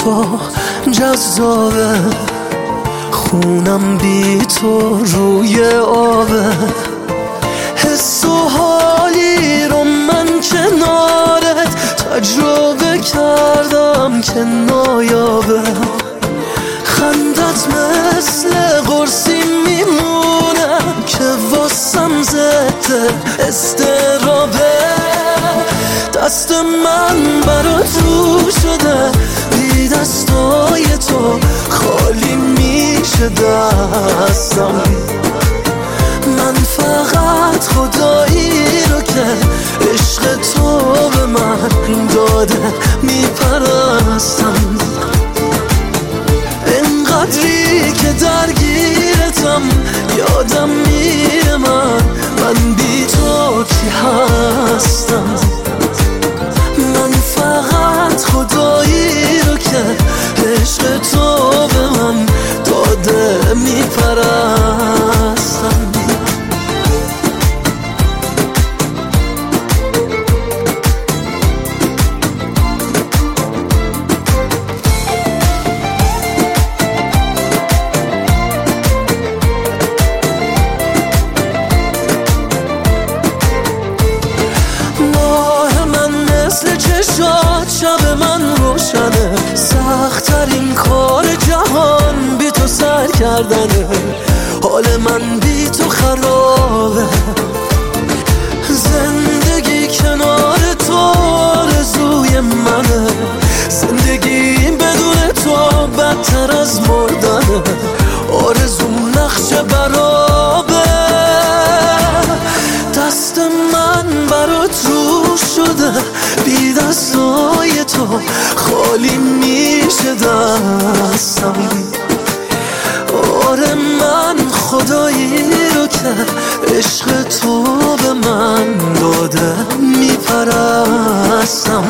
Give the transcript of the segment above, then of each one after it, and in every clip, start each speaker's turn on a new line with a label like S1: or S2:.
S1: تو جذابه، خونم بی تو روی آبه. حس و حالی رو من کنارت تجربه کردم که نایابه. خندت مثل قرصی میمونه که واسم ضد استرابه. دست من برات رو شده، بی دستای تو خالی میشه دستم. من فقط خدایی رو که عشق تو به من داده میپرستم. اینقدری که درگیرتم یادم میره من بی تو کی هستم. من فقط خدایی رو که عشق تو به من داده میپرستم. شب من روشنه، سخت‌ترین کار جهان بی تو سر کردنه. حال من بی تو خرابه، زندگی کنار تو آرزوی منه. زندگی بدون تو بدتر از مردنه، آرزوم نقش برابه. دست من برات رو شده، بی دستای تو خالی میشه دستم. آره من خدایی رو که عشق تو به من داده میپرستم.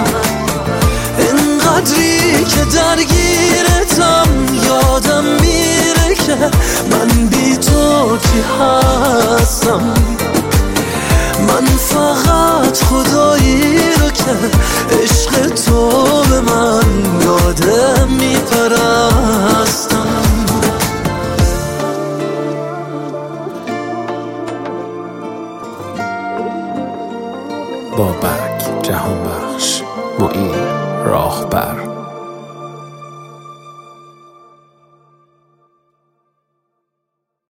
S1: اینقدری که درگیرتم یادم میره که من بی تو کی هستم. من فقط خدایی رو که عشق تو به من داده میپرستم.